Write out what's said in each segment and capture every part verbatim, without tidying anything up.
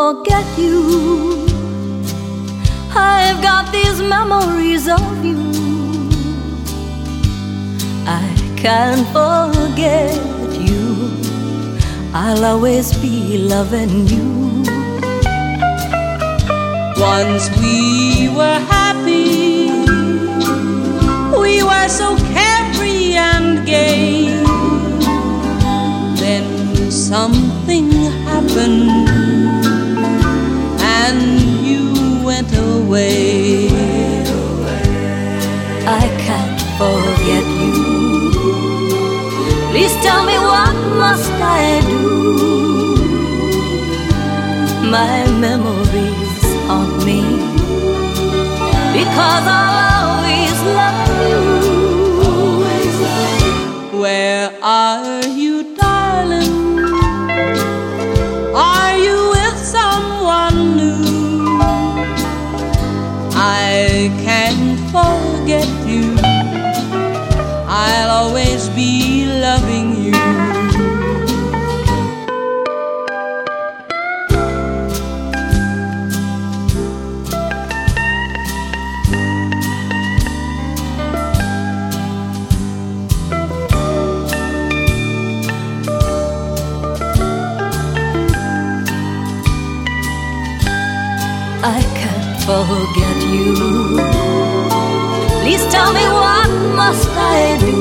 forget you. I've got these memories of you. I can't forget you. I'll always be loving you. Once we were happy, we were so carefree and gay. Then something happened and you went away. I can't forget you. Please tell me, what must I do? My memories haunt me, because I'll always love you. Where are you, darling? Are you with someone new? I can't forget you. I'll always be loving you. I can't forget you. Please tell me, what must I do?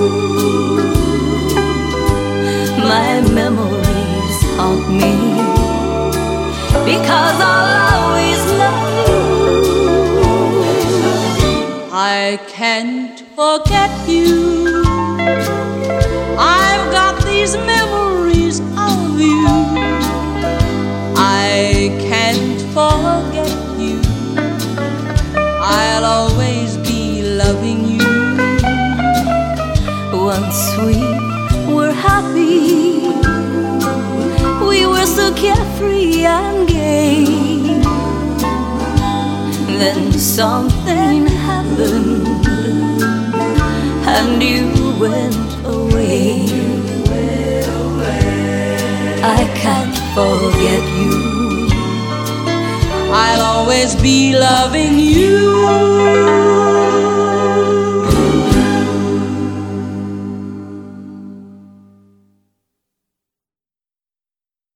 My memories haunt me, because I'll always love you. I can't forget you. I've got these memories of you. I can't forget you. I'll always be loving you. Once we were happy, we were so carefree and gay. Then something happened and you went away. I can't forget you. I'll always be loving you.